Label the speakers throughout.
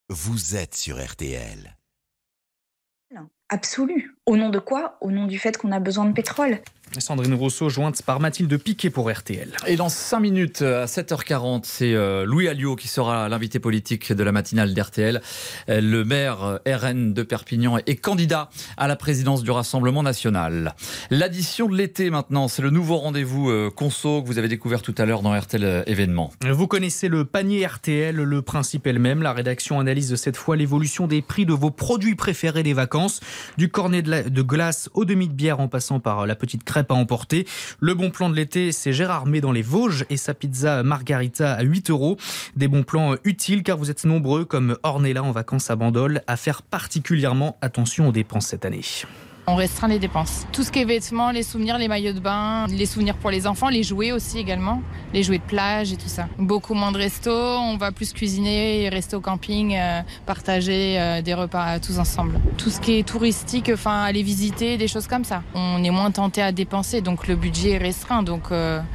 Speaker 1: Vous êtes sur RTL.
Speaker 2: Absolue. Au nom de quoi ? Au nom du fait qu'on a besoin de pétrole.
Speaker 3: Sandrine Rousseau, jointe par Mathilde Piquet pour RTL.
Speaker 4: Et dans 5 minutes, à 7h40, c'est Louis Alliot qui sera l'invité politique de la matinale d'RTL. Le maire RN de Perpignan est candidat à la présidence du Rassemblement national. L'addition de l'été maintenant, c'est le nouveau rendez-vous conso que vous avez découvert tout à l'heure dans RTL événement.
Speaker 3: Vous connaissez le panier RTL, le principe est le même. La rédaction analyse cette fois l'évolution des prix de vos produits préférés des vacances. Du cornet de glace au demi de bière en passant par la petite crêpe à emporter. Le bon plan de l'été, c'est Gérard May dans les Vosges et sa pizza margarita à 8 €. Des bons plans utiles car vous êtes nombreux comme Ornella en vacances à Bandol à faire particulièrement attention aux dépenses cette année.
Speaker 5: On restreint les dépenses. Tout ce qui est vêtements, les souvenirs, les maillots de bain, les souvenirs pour les enfants, les jouets aussi également, les jouets de plage et tout ça. Beaucoup moins de restos, on va plus cuisiner, rester au camping, partager des repas tous ensemble. Tout ce qui est touristique, aller visiter, des choses comme ça. On est moins tenté à dépenser, donc le budget est restreint. Donc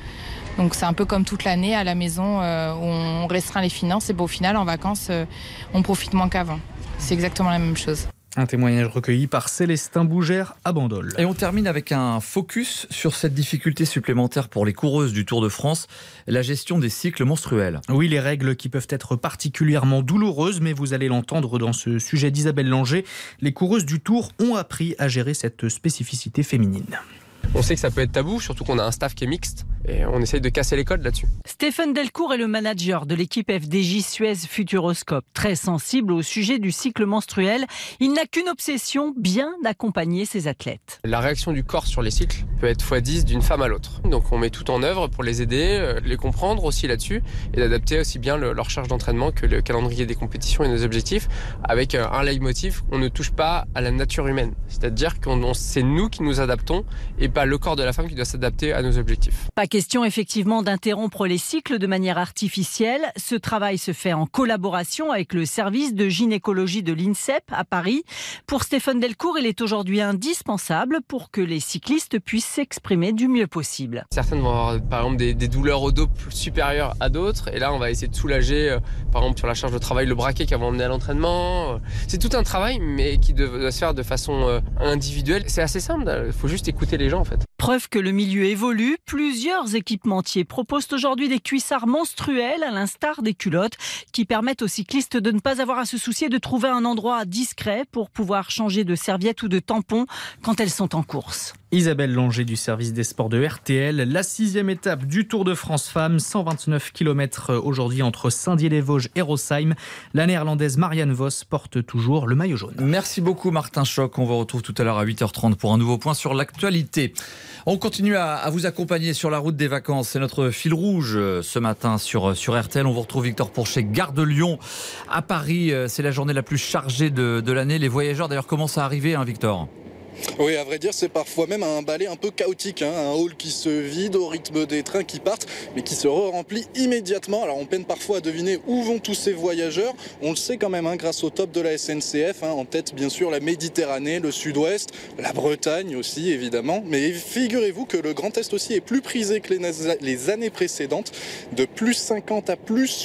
Speaker 5: c'est un peu comme toute l'année à la maison où on restreint les finances et au final en vacances on profite moins qu'avant. C'est exactement la même chose.
Speaker 3: Un témoignage recueilli par Célestin Bougère à Bandol.
Speaker 4: Et on termine avec un focus sur cette difficulté supplémentaire pour les coureuses du Tour de France, la gestion des cycles menstruels.
Speaker 3: Oui, les règles qui peuvent être particulièrement douloureuses, mais vous allez l'entendre dans ce sujet d'Isabelle Langer. Les coureuses du Tour ont appris à gérer cette spécificité féminine.
Speaker 6: On sait que ça peut être tabou, surtout qu'on a un staff qui est mixte et on essaye de casser les codes là-dessus.
Speaker 7: Stéphane Delcourt est le manager de l'équipe FDJ Suez Futuroscope. Très sensible au sujet du cycle menstruel, il n'a qu'une obsession, bien accompagner ses athlètes.
Speaker 6: La réaction du corps sur les cycles peut être x10 d'une femme à l'autre. Donc on met tout en œuvre pour les aider, les comprendre aussi là-dessus et d'adapter aussi bien leur charge d'entraînement que le calendrier des compétitions et nos objectifs avec un leitmotiv, on ne touche pas à la nature humaine. C'est-à-dire que c'est nous qui nous adaptons et pas le corps de la femme qui doit s'adapter à nos objectifs.
Speaker 7: Pas question effectivement d'interrompre les cycles de manière artificielle. Ce travail se fait en collaboration avec le service de gynécologie de l'INSEP à Paris. Pour Stéphane Delcourt, il est aujourd'hui indispensable pour que les cyclistes puissent s'exprimer du mieux possible.
Speaker 6: Certaines vont avoir par exemple des douleurs au dos supérieures à d'autres et là on va essayer de soulager par exemple sur la charge de travail le braquet qu'elles vont emmener à l'entraînement. C'est tout un travail mais qui doit se faire de façon individuelle. C'est assez simple, il faut juste écouter les gens en fait.
Speaker 7: Preuve que le milieu évolue, plusieurs équipementiers proposent aujourd'hui des cuissards menstruels à l'instar des culottes qui permettent aux cyclistes de ne pas avoir à se soucier de trouver un endroit discret pour pouvoir changer de serviette ou de tampon quand elles sont en course.
Speaker 3: Isabelle Langer du service des sports de RTL. La 6e étape du Tour de France Femmes, 129 km aujourd'hui entre Saint-Dié-les-Vosges et Rosheim. La néerlandaise Marianne Vos porte toujours le maillot jaune.
Speaker 4: Merci beaucoup Martin Choc. On vous retrouve tout à l'heure à 8h30 pour un nouveau point sur l'actualité. On continue à vous accompagner sur la route des vacances. C'est notre fil rouge ce matin sur RTL. On vous retrouve Victor Pourchet, gare de Lyon à Paris. C'est la journée la plus chargée de l'année. Les voyageurs d'ailleurs commencent à arriver, Victor.
Speaker 8: Oui, à vrai dire, c'est parfois même un balai un peu chaotique, un hall qui se vide au rythme des trains qui partent, mais qui se remplit immédiatement. Alors on peine parfois à deviner où vont tous ces voyageurs. On le sait quand même grâce au top de la SNCF, en tête bien sûr la Méditerranée, le Sud-Ouest, la Bretagne aussi évidemment. Mais figurez-vous que le Grand Est aussi est plus prisé que les années précédentes, de plus 50 à plus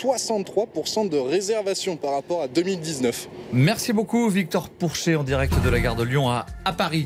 Speaker 8: 63% de réservations par rapport à 2019.
Speaker 4: Merci beaucoup Victor Pourchet en direct de la gare de Lyon à Paris.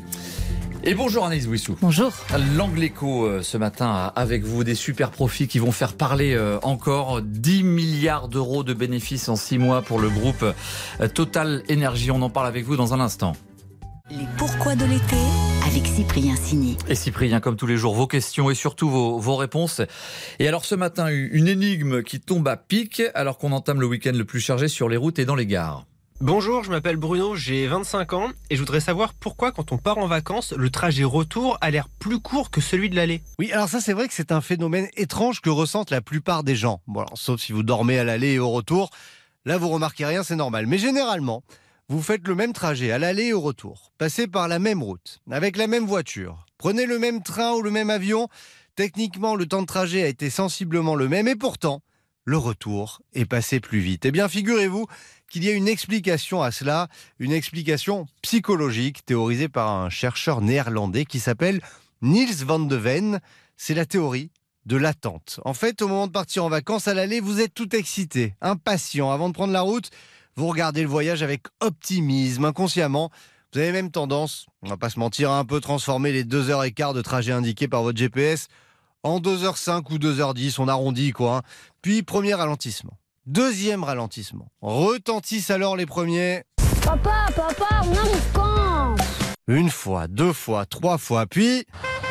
Speaker 4: Et bonjour Anaïs Bouissou.
Speaker 7: Bonjour.
Speaker 4: L'Angle Éco ce matin avec vous, des super profits qui vont faire parler encore 10 milliards d'euros de bénéfices en 6 mois pour le groupe Total Énergie. On en parle avec vous dans un instant.
Speaker 9: Les pourquoi de l'été avec Cyprien Signy.
Speaker 4: Et Cyprien, comme tous les jours, vos questions et surtout vos réponses. Et alors ce matin, une énigme qui tombe à pic alors qu'on entame le week-end le plus chargé sur les routes et dans les gares.
Speaker 10: Bonjour, je m'appelle Bruno, j'ai 25 ans et je voudrais savoir pourquoi quand on part en vacances, le trajet retour a l'air plus court que celui de l'aller.
Speaker 11: Oui, alors ça c'est vrai que c'est un phénomène étrange que ressentent la plupart des gens. Bon, alors, sauf si vous dormez à l'aller et au retour, là vous remarquez rien, c'est normal. Mais généralement, vous faites le même trajet à l'aller et au retour, passez par la même route, avec la même voiture, prenez le même train ou le même avion, techniquement le temps de trajet a été sensiblement le même et pourtant, le retour est passé plus vite. Eh bien, figurez-vous qu'il y a une explication à cela, une explication psychologique théorisée par un chercheur néerlandais qui s'appelle Niels van de Ven. C'est la théorie de l'attente. En fait, au moment de partir en vacances à l'aller, vous êtes tout excité, impatient. Avant de prendre la route, vous regardez le voyage avec optimisme, inconsciemment. Vous avez même tendance, on va pas se mentir, à un peu transformer les 2h15 de trajet indiqués par votre GPS en 2h05 ou 2h10, on arrondit quoi. Hein. Puis premier ralentissement. Deuxième ralentissement. Retentissent alors les premiers.
Speaker 12: Papa, on arrive quand?
Speaker 11: Une fois, 2 fois, 3 fois, puis...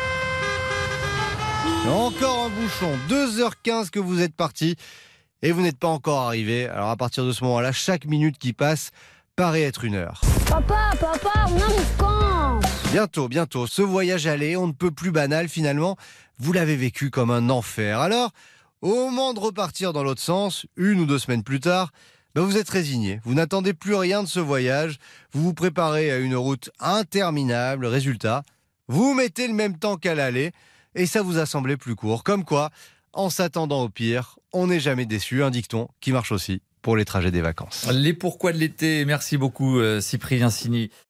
Speaker 11: Encore un bouchon, 2h15 que vous êtes parti et vous n'êtes pas encore arrivé. Alors à partir de ce moment-là, chaque minute qui passe paraît être une heure.
Speaker 12: Papa, on arrive quand?
Speaker 11: Bientôt, ce voyage aller, on ne peut plus banal finalement, vous l'avez vécu comme un enfer. Alors, au moment de repartir dans l'autre sens, 1 ou 2 semaines plus tard, vous êtes résigné, vous n'attendez plus rien de ce voyage, vous vous préparez à une route interminable, résultat, vous mettez le même temps qu'à l'aller, et ça vous a semblé plus court. Comme quoi, en s'attendant au pire, on n'est jamais déçu, un dicton qui marche aussi pour les trajets des vacances.
Speaker 4: Les pourquoi de l'été, merci beaucoup Cyprien Sini.